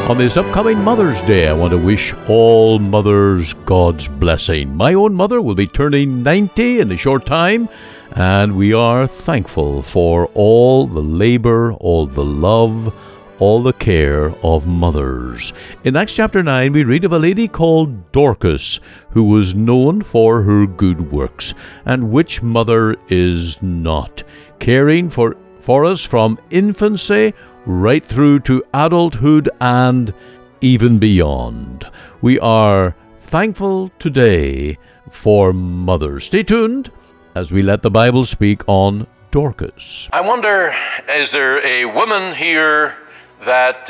On this upcoming Mother's Day, I want to wish all mothers God's blessing. My own mother will be turning 90 in a short time, and we are thankful for all the labor, all the love, all the care of mothers. In Acts chapter 9, we read of a lady called Dorcas, who was known for her good works. And which mother is not? Caring for us from infancy right through to adulthood and even beyond. We are thankful today for mothers. Stay tuned as we let the Bible speak on Dorcas. I wonder, is there a woman here that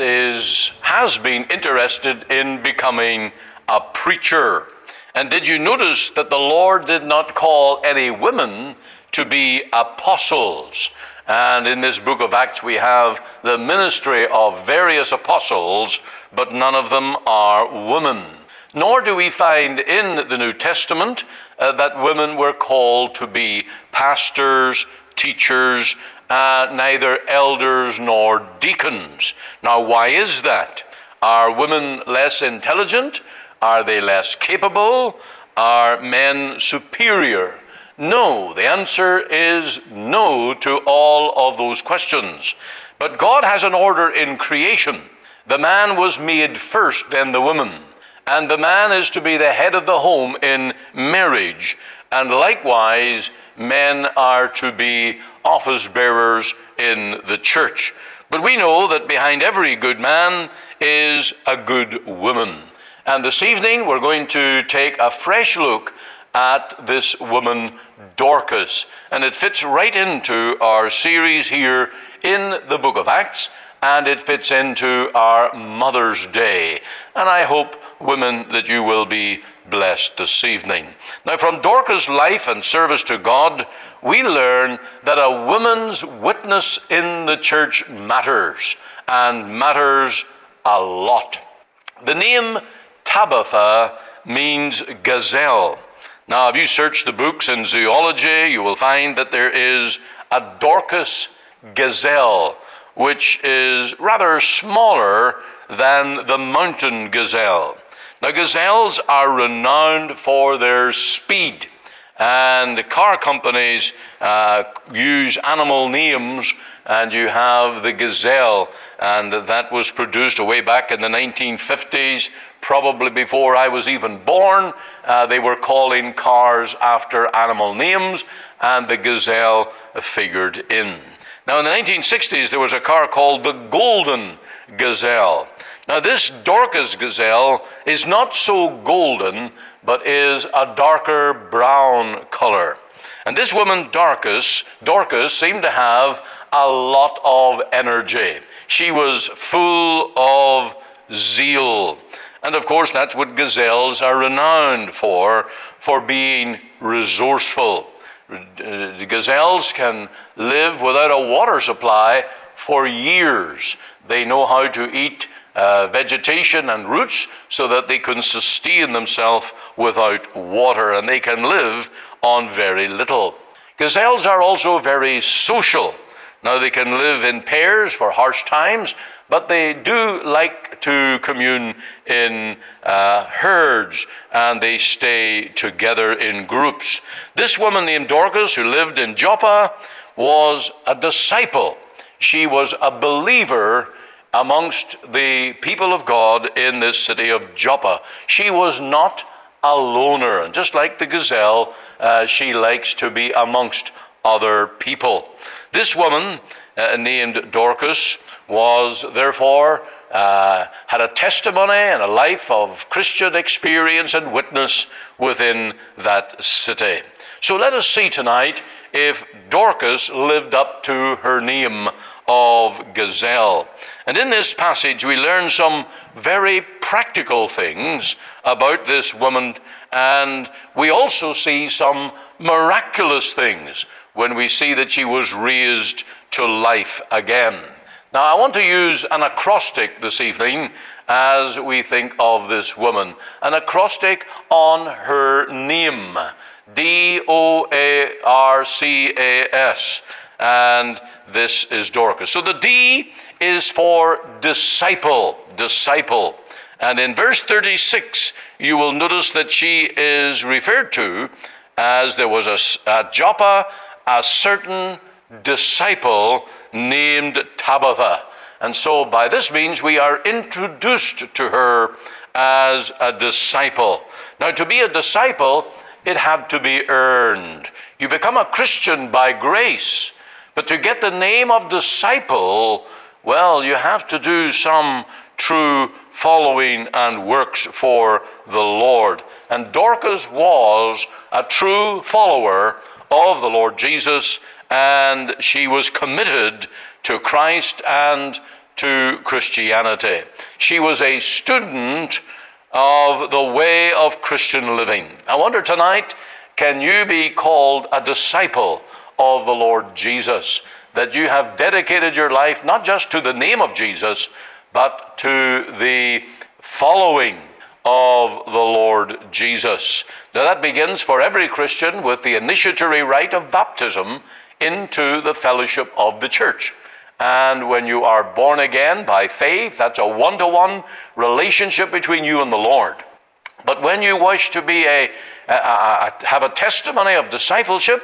has been interested in becoming a preacher? And did you notice that the Lord did not call any women to be apostles? And in this book of Acts, we have the ministry of various apostles, but none of them are women. Nor do we find in the New Testament that women were called to be pastors, teachers, neither elders nor deacons. Now, why is that? Are women less intelligent? Are they less capable? Are men superior? No, the answer is no to all of those questions. But God has an order in creation. The man was made first, then the woman. And the man is to be the head of the home in marriage. And likewise, men are to be office bearers in the church. But we know that behind every good man is a good woman. And this evening, we're going to take a fresh look at this woman, Dorcas. And it fits right into our series here in the book of Acts, and it fits into our Mother's Day. And I hope, women, that you will be blessed this evening. Now, from Dorcas' life and service to God, we learn that a woman's witness in the church matters, and matters a lot. The name Tabitha means gazelle. Now, if you search the books in zoology, you will find that there is a Dorcas gazelle, which is rather smaller than the mountain gazelle. Now, gazelles are renowned for their speed, and car companies use animal names, and you have the gazelle, and that was produced way back in the 1950s, probably before I was even born. They were calling cars after animal names, and the gazelle figured in. Now, in the 1960s, there was a car called the Golden Gazelle. Now, this Dorcas gazelle is not so golden, but is a darker brown color. And this woman, Dorcas, seemed to have a lot of energy. She was full of zeal. And of course, that's what gazelles are renowned for being resourceful. The gazelles can live without a water supply for years. They know how to eat vegetation and roots so that they can sustain themselves without water, and they can live on very little. Gazelles are also very social. Now, they can live in pairs for harsh times, but they do like to commune in herds, and they stay together in groups. This woman named Dorcas, who lived in Joppa, was a disciple. She was a believer amongst the people of God in this city of Joppa. She was not a loner, and just like the gazelle, she likes to be amongst other people. This woman named Dorcas was therefore had a testimony and a life of Christian experience and witness within that city. So let us see tonight if Dorcas lived up to her name of gazelle. And in this passage we learn some very practical things about this woman, and we also see some miraculous things when we see that she was raised to life again. Now, I want to use an acrostic this evening as we think of this woman. An acrostic on her name, Dorcas. and this is Dorcas. So the D is for disciple, disciple. And in verse 36, you will notice that she is referred to as there was at Joppa a certain disciple named Tabitha. And so by this means we are introduced to her as a disciple. Now, to be a disciple, it had to be earned. You become a Christian by grace, but to get the name of disciple, well, you have to do some true following and works for the Lord. And Dorcas was a true follower of the Lord Jesus, and she was committed to Christ and to Christianity. She was a student of the way of Christian living. I wonder tonight, can you be called a disciple of the Lord Jesus? That you have dedicated your life not just to the name of Jesus, but to the following of the Lord Jesus. Now that begins for every Christian with the initiatory rite of baptism into the fellowship of the church. And when you are born again by faith, that's a one-to-one relationship between you and the Lord. But when you wish to be have a testimony of discipleship,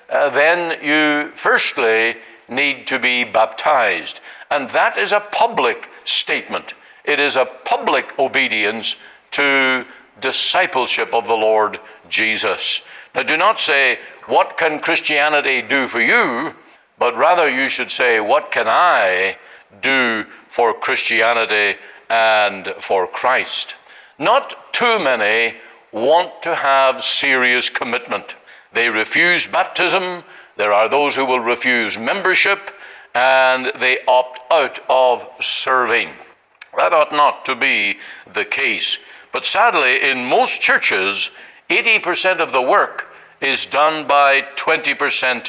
then you firstly need to be baptized. And that is a public statement. It is a public obedience to discipleship of the Lord Jesus. Now do not say, what can Christianity do for you? But rather you should say, what can I do for Christianity and for Christ? Not too many want to have serious commitment. They refuse baptism. There are those who will refuse membership, and they opt out of serving. That ought not to be the case. But sadly, in most churches, 80% of the work is done by 20%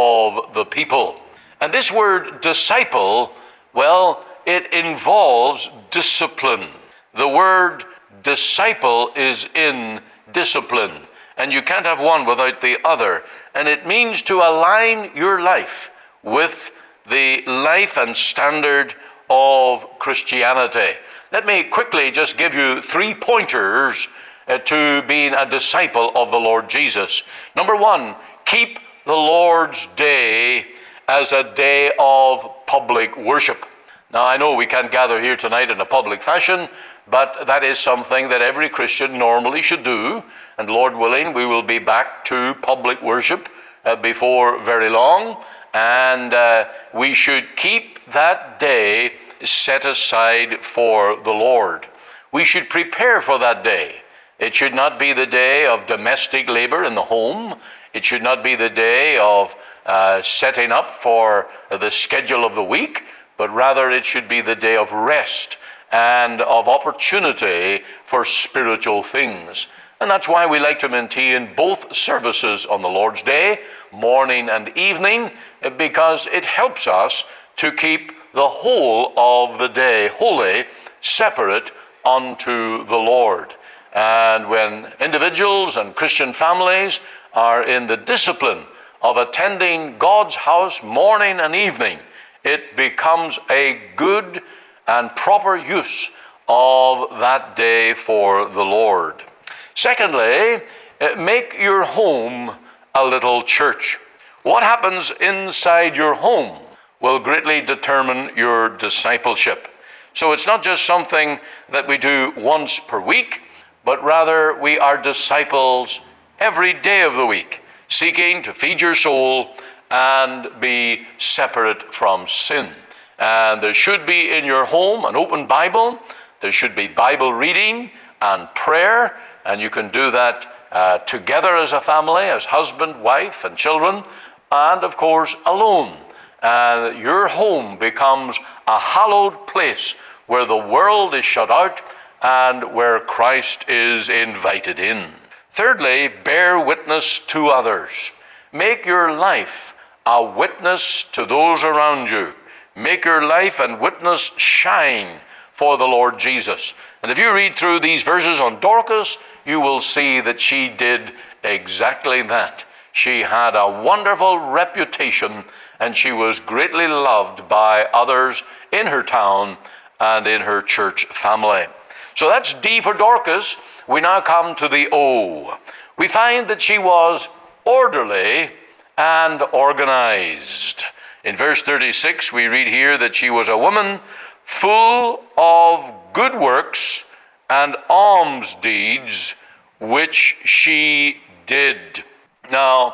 of the people. And this word disciple, well, it involves discipline. The word disciple is in discipline, and you can't have one without the other. And it means to align your life with the life and standard of Christianity. Let me quickly just give you 3 pointers to being a disciple of the Lord Jesus. Number 1, keep the Lord's Day as a day of public worship. Now, I know we can't gather here tonight in a public fashion, but that is something that every Christian normally should do. And Lord willing, we will be back to public worship before very long. And we should keep that day set aside for the Lord. We should prepare for that day. It should not be the day of domestic labor in the home. It should not be the day of setting up for the schedule of the week, but rather it should be the day of rest and of opportunity for spiritual things. And that's why we like to maintain both services on the Lord's Day, morning and evening, because it helps us to keep the whole of the day holy, separate unto the Lord. And when individuals and Christian families are in the discipline of attending God's house morning and evening, it becomes a good and proper use of that day for the Lord. Secondly, make your home a little church. What happens inside your home will greatly determine your discipleship. So it's not just something that we do once per week, but rather we are disciples every day of the week, seeking to feed your soul and be separate from sin. And there should be in your home an open Bible. There should be Bible reading and prayer, and you can do that together as a family, as husband, wife, and children, and of course alone. And your home becomes a hallowed place where the world is shut out and where Christ is invited in. Thirdly, bear witness to others. Make your life a witness to those around you. Make your life and witness shine for the Lord Jesus. And if you read through these verses on Dorcas, you will see that she did exactly that. She had a wonderful reputation, and she was greatly loved by others in her town and in her church family. So that's D for Dorcas. We now come to the O. We find that she was orderly and organized. In verse 36, we read here that she was a woman full of good works and alms deeds, which she did. Now,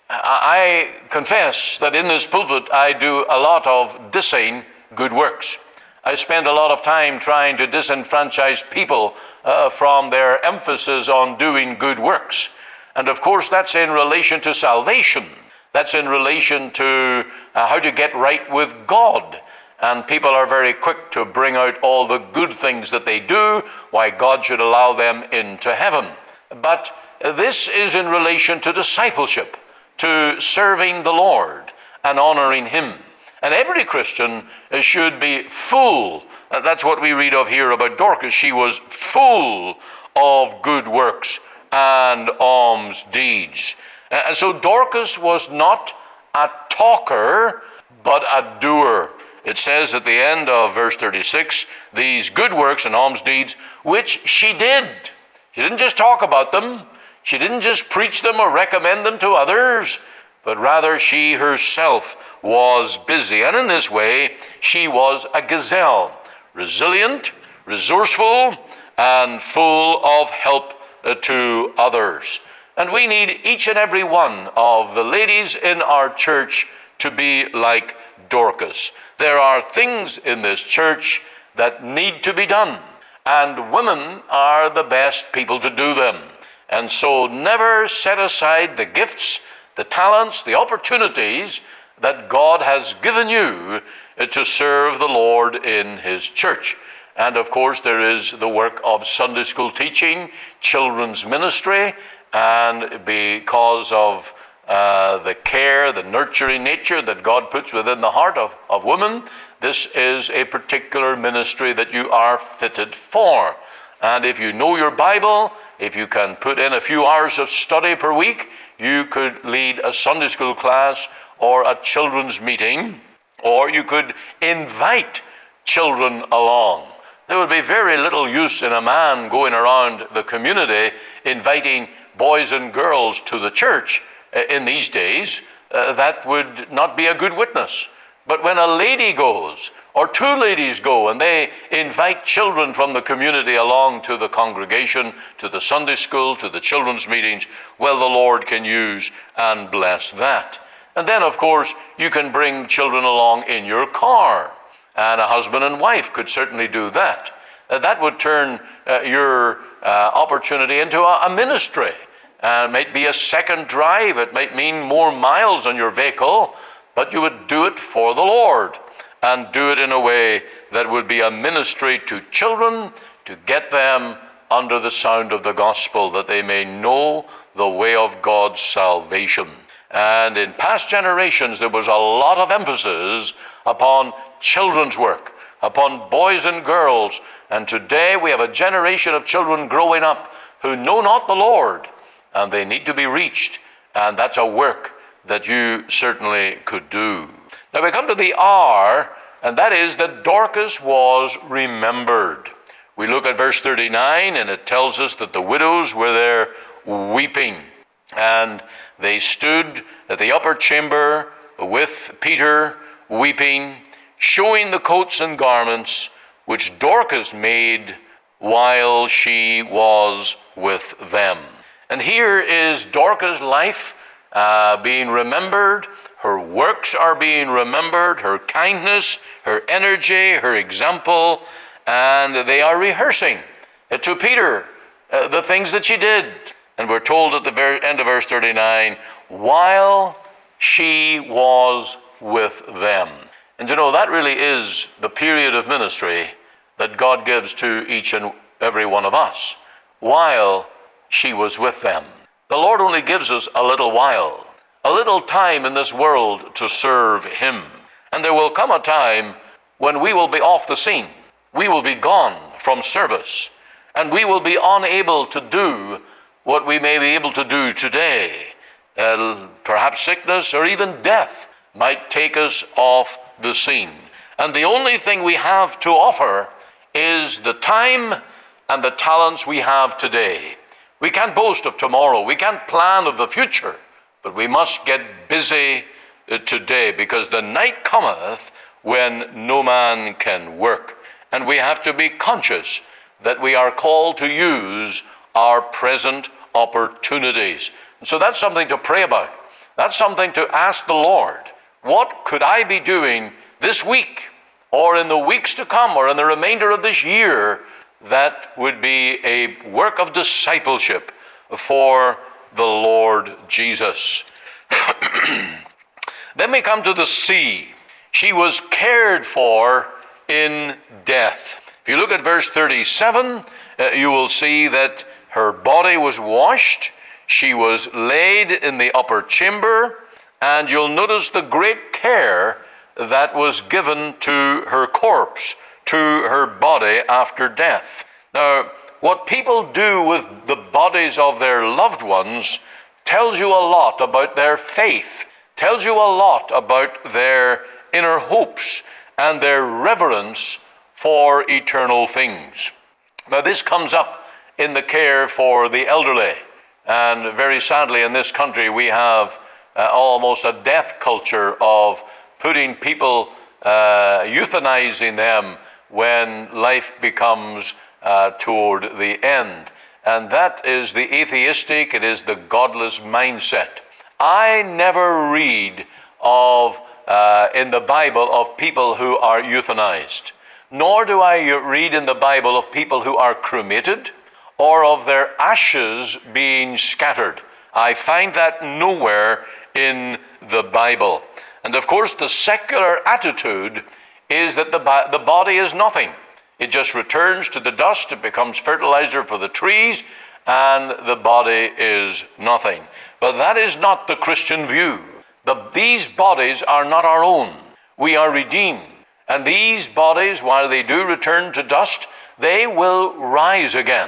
I confess that in this pulpit I do a lot of dissing good works. I spend a lot of time trying to disenfranchise people from their emphasis on doing good works. And of course, that's in relation to salvation. That's in relation to how to get right with God. And people are very quick to bring out all the good things that they do, why God should allow them into heaven. But this is in relation to discipleship, to serving the Lord and honoring Him. And every Christian should be full. That's what we read of here about Dorcas. She was full of good works and alms deeds. And so Dorcas was not a talker, but a doer. It says at the end of verse 36, these good works and alms deeds, which she did. She didn't just talk about them. She didn't just preach them or recommend them to others, but rather she herself was busy. And in this way, she was a gazelle, resilient, resourceful, and full of help to others. And we need each and every one of the ladies in our church to be like Dorcas. There are things in this church that need to be done, and women are the best people to do them. And so never set aside the gifts, the talents, the opportunities that God has given you to serve the Lord in His church. And of course, there is the work of Sunday school teaching, children's ministry, and because of the care, the nurturing nature that God puts within the heart of women, this is a particular ministry that you are fitted for. And if you know your Bible, if you can put in a few hours of study per week, you could lead a Sunday school class or a children's meeting, or you could invite children along. There would be very little use in a man going around the community inviting boys and girls to the church in these days. That would not be a good witness. But when a lady goes, or two ladies go, and they invite children from the community along to the congregation, to the Sunday school, to the children's meetings, well, the Lord can use and bless that. And then, of course, you can bring children along in your car. And a husband and wife could certainly do that. That would turn your opportunity into a ministry. It might be a second drive. It might mean more miles on your vehicle, but you would do it for the Lord and do it in a way that would be a ministry to children to get them under the sound of the gospel, that they may know the way of God's salvation. And in past generations, there was a lot of emphasis upon children's work, upon boys and girls. And today we have a generation of children growing up who know not the Lord, and they need to be reached. And that's a work that you certainly could do. Now we come to the R, and that is that Dorcas was remembered. We look at verse 39, and it tells us that the widows were there weeping. And they stood at the upper chamber with Peter, weeping, showing the coats and garments which Dorcas made while she was with them. And here is Dorcas' life being remembered. Her works are being remembered, her kindness, her energy, her example, and they are rehearsing to Peter the things that she did. And we're told at the end of verse 39, while she was with them. And you know, that really is the period of ministry that God gives to each and every one of us, while she was with them. The Lord only gives us a little while, a little time in this world to serve Him. And there will come a time when we will be off the scene. We will be gone from service, and we will be unable to do what we may be able to do today. perhaps sickness or even death might take us off the scene. And the only thing we have to offer is the time and the talents we have today. We can't boast of tomorrow. We can't plan of the future. But we must get busy today, because the night cometh when no man can work. And we have to be conscious that we are called to use our present opportunities. And so that's something to pray about. That's something to ask the Lord. What could I be doing this week, or in the weeks to come, or in the remainder of this year, that would be a work of discipleship for the Lord Jesus? Then we come to the C. She was cared for in death. If you look at verse 37, you will see that her body was washed, she was laid in the upper chamber, and you'll notice the great care that was given to her corpse, to her body after death. Now, what people do with the bodies of their loved ones tells you a lot about their faith, tells you a lot about their inner hopes and their reverence for eternal things. Now, this comes up in the care for the elderly. And very sadly, in this country, we have almost a death culture of putting people, euthanizing them when life becomes toward the end. And that is the atheistic, it is the godless mindset. I never read of, in the Bible, of people who are euthanized. Nor do I read in the Bible of people who are cremated, or of their ashes being scattered. I find that nowhere in the Bible. And of course, the secular attitude is that the body is nothing. It just returns to the dust, it becomes fertilizer for the trees, and the body is nothing. But that is not the Christian view. These bodies are not our own. We are redeemed. And these bodies, while they do return to dust, they will rise again.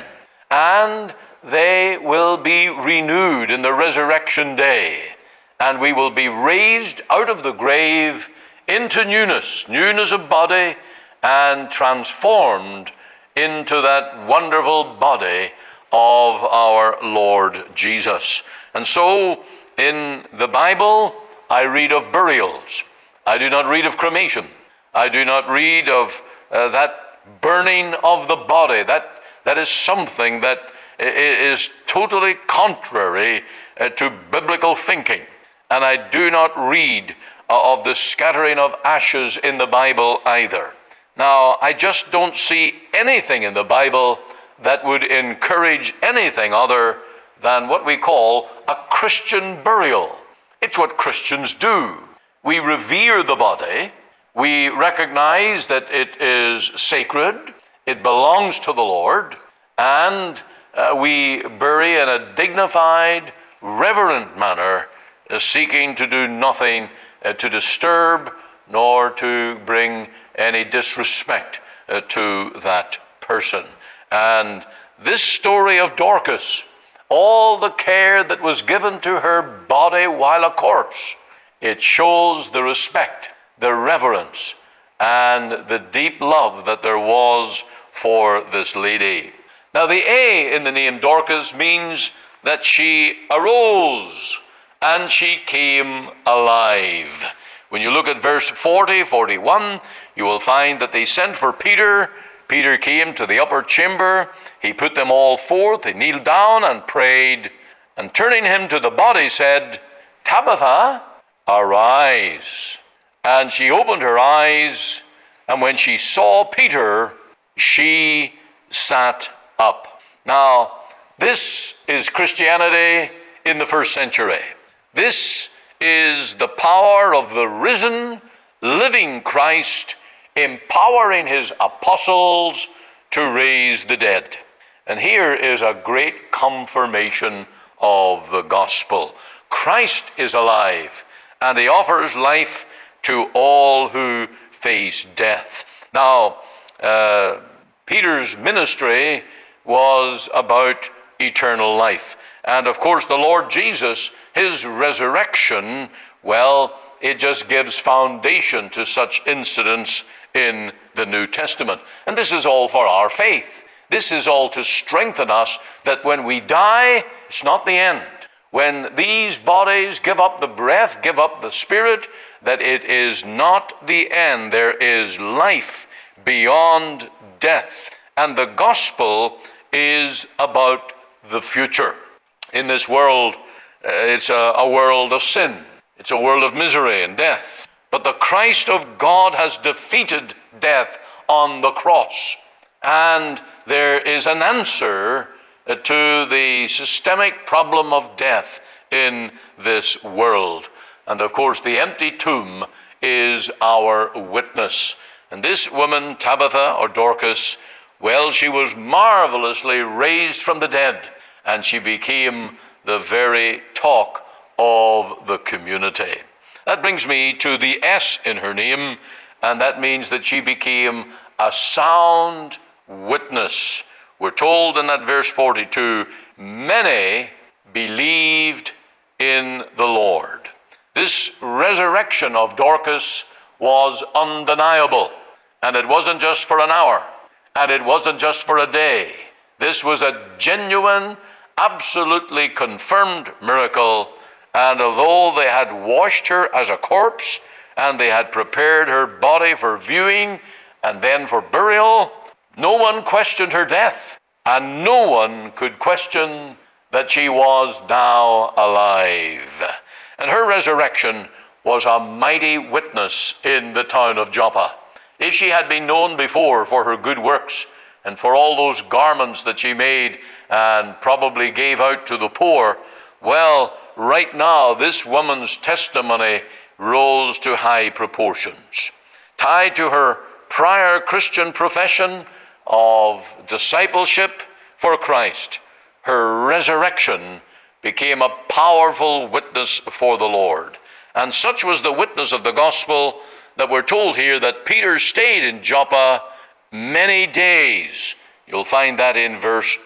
And they will be renewed in the resurrection day. And we will be raised out of the grave into newness of body, and transformed into that wonderful body of our Lord Jesus. And so, in the Bible, I read of burials. I do not read of cremation. I do not read of that burning of the body. That is something that is totally contrary to biblical thinking. And I do not read of the scattering of ashes in the Bible either. Now, I just don't see anything in the Bible that would encourage anything other than what we call a Christian burial. It's what Christians do. We revere the body. We recognize that it is sacred. It belongs to the Lord. And we bury in a dignified, reverent manner, seeking to do nothing to disturb nor to bring any disrespect to that person. And this story of Dorcas, all the care that was given to her body while a corpse, it shows the respect, the reverence, and the deep love that there was for this lady. Now, the A in the name Dorcas means that she arose and she came alive. When you look at verse 40, 41, you will find that they sent for Peter. Peter came to the upper chamber. He put them all forth. He kneeled down and prayed, and turning him to the body said, Tabitha, arise. And she opened her eyes, and when she saw Peter, she sat up. Now, this is Christianity in the first century. This is the power of the risen, living Christ empowering his apostles to raise the dead. And here is a great confirmation of the gospel. Christ is alive, and he offers life to all who face death. Now, Peter's ministry was about eternal life. And of course, the Lord Jesus, his resurrection, well, it just gives foundation to such incidents in the New Testament. And this is all for our faith. This is all to strengthen us that when we die, it's not the end. When these bodies give up the breath, give up the spirit, that it is not the end. There is life beyond death. And the gospel is about the future. In this world, it's a world of sin. It's a world of misery and death. But the Christ of God has defeated death on the cross. And there is an answer to the systemic problem of death in this world. And of course, the empty tomb is our witness. And this woman, Tabitha or Dorcas, well, she was marvelously raised from the dead, and she became the very talk of the community. That brings me to the S in her name, and that means that she became a sound witness. We're told in that verse 42, many believed in the Lord. This resurrection of Dorcas was undeniable, and it wasn't just for an hour, and it wasn't just for a day. This was a genuine, absolutely confirmed miracle, and although they had washed her as a corpse, and they had prepared her body for viewing and then for burial, no one questioned her death, and no one could question that she was now alive. And her resurrection was a mighty witness in the town of Joppa. If she had been known before for her good works and for all those garments that she made and probably gave out to the poor, well, right now this woman's testimony rose to high proportions. Tied to her prior Christian profession of discipleship for Christ, her resurrection became a powerful witness for the Lord. And such was the witness of the gospel that we're told here that Peter stayed in Joppa many days. You'll find that in verse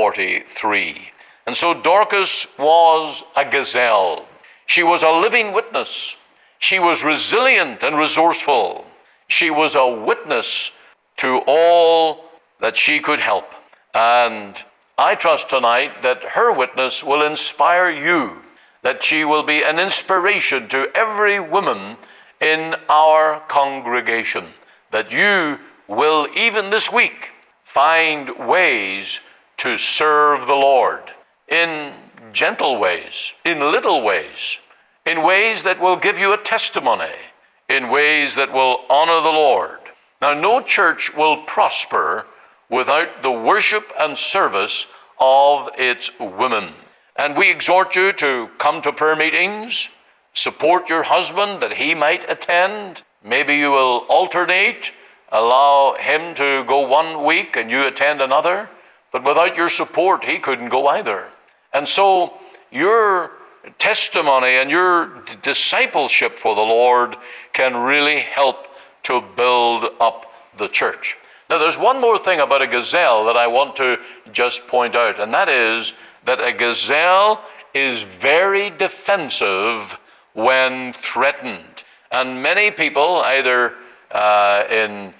43. And so Dorcas was a gazelle. She was a living witness. She was resilient and resourceful. She was a witness to all that she could help. And I trust tonight that her witness will inspire you, that she will be an inspiration to every woman in our congregation, that you will, even this week, find ways to serve the Lord in gentle ways, in little ways, in ways that will give you a testimony, in ways that will honor the Lord. Now, no church will prosper without the worship and service of its women. And we exhort you to come to prayer meetings, support your husband that he might attend. Maybe you will alternate, allow him to go 1 week and you attend another. But without your support, he couldn't go either. And so your testimony and your discipleship for the Lord can really help to build up the church. Now, there's one more thing about a gazelle that I want to just point out, and that is that a gazelle is very defensive when threatened. And many people, either in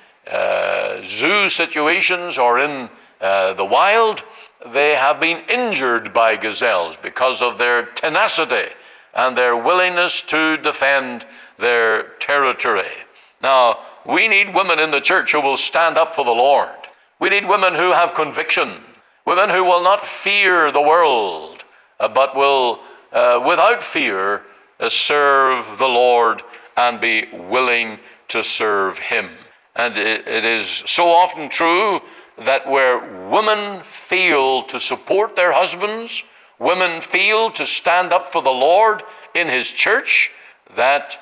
zoo situations or in the wild, they have been injured by gazelles because of their tenacity and their willingness to defend their territory. Now, we need women in the church who will stand up for the Lord. We need women who have conviction, women who will not fear the world, but will, without fear, serve the Lord and be willing to serve Him. And it is so often true that where women fail to support their husbands, women fail to stand up for the Lord in His church, that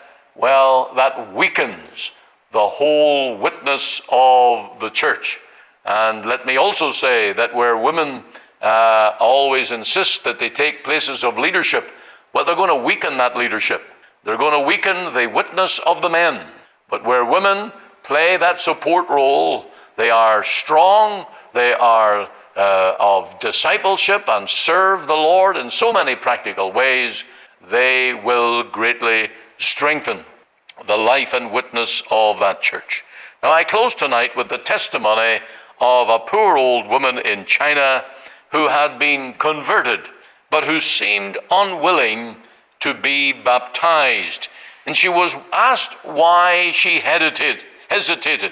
weakens the whole witness of the church. And let me also say that where women always insist that they take places of leadership, well, they're going to weaken that leadership. They're going to weaken the witness of the men. But where women play that support role, they are strong, they are of discipleship and serve the Lord in so many practical ways, they will greatly strengthen the life and witness of that church. Now, I close tonight with the testimony of a poor old woman in China who had been converted, but who seemed unwilling to be baptized. And she was asked why she hesitated.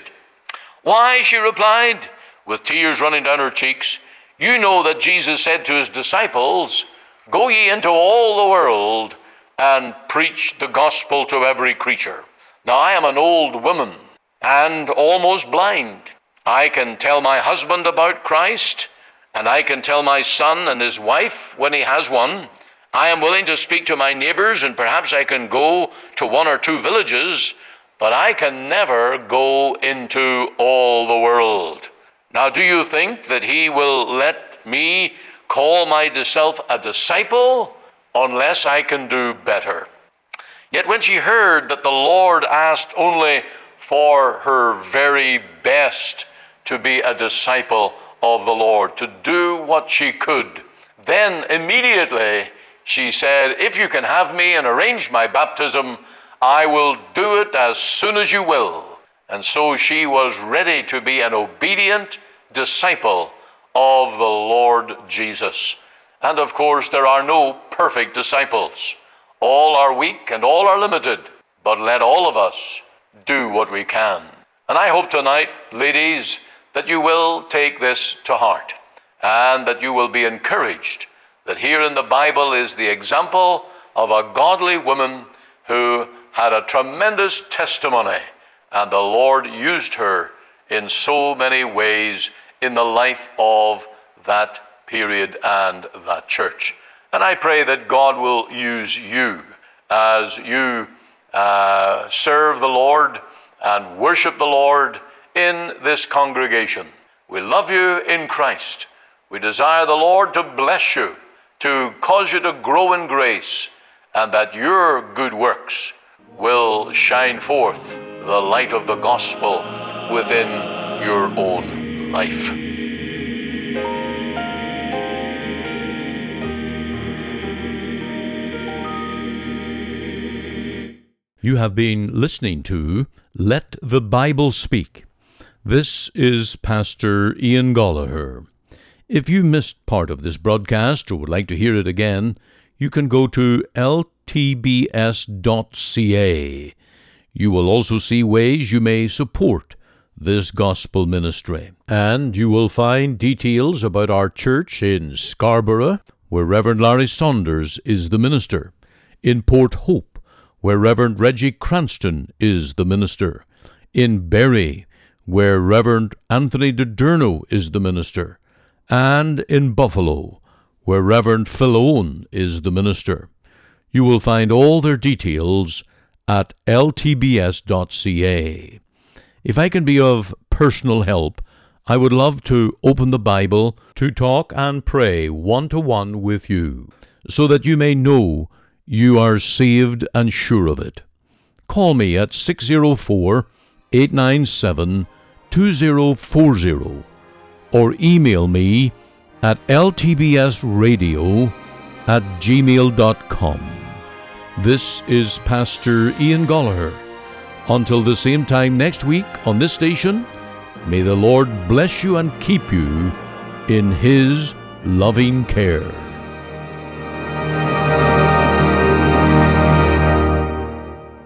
Why, she replied, with tears running down her cheeks, "You know that Jesus said to his disciples, 'Go ye into all the world and preach the gospel to every creature.' Now, I am an old woman and almost blind. I can tell my husband about Christ, and I can tell my son and his wife when he has one. I am willing to speak to my neighbors, and perhaps I can go to one or two villages, but I can never go into all the world. Now, do you think that he will let me call myself a disciple unless I can do better?" Yet when she heard that the Lord asked only for her very best to be a disciple of the Lord, to do what she could, then immediately she said, "If you can have me and arrange my baptism, I will do it as soon as you will." And so she was ready to be an obedient disciple of the Lord Jesus. And of course, there are no perfect disciples. All are weak and all are limited, but let all of us do what we can. And I hope tonight, ladies, that you will take this to heart and that you will be encouraged that here in the Bible is the example of a godly woman who had a tremendous testimony, and the Lord used her in so many ways in the life of that period and that church. And I pray that God will use you as you serve the Lord and worship the Lord in this congregation. We love you in Christ. We desire the Lord to bless you, to cause you to grow in grace, and that your good works will shine forth the light of the gospel within your own life. You have been listening to Let the Bible Speak. This is Pastor Ian Gollaher. If you missed part of this broadcast or would like to hear it again, you can go to ltbs.ca. You will also see ways you may support this gospel ministry. And you will find details about our church in Scarborough, where Reverend Larry Saunders is the minister, in Port Hope, where Reverend Reggie Cranston is the minister, in Berry, where Reverend Anthony DiDerno is the minister, and in Buffalo, where Reverend Phil Owen is the minister. You will find all their details at ltbs.ca. If I can be of personal help, I would love to open the Bible to talk and pray one-to-one with you, so that you may know you are saved and sure of it. Call me at 604-897-2040 or email me at ltbsradio@gmail.com. This is Pastor Ian Gollaher. Until the same time next week on this station, may the Lord bless you and keep you in His loving care.